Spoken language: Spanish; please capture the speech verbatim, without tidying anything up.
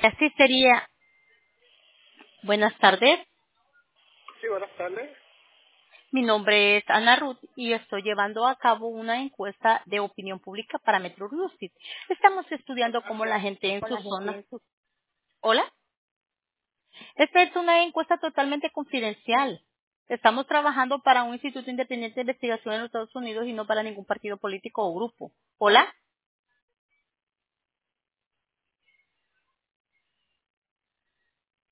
Así sería. Buenas tardes. Sí, buenas tardes. Mi nombre es Ana Ruth y estoy llevando a cabo una encuesta de opinión pública para Metro Lucid. Estamos estudiando cómo la gente en su zona. Hola. Esta es una encuesta totalmente confidencial. Estamos trabajando para un instituto independiente de investigación en los Estados Unidos y no para ningún partido político o grupo. Hola.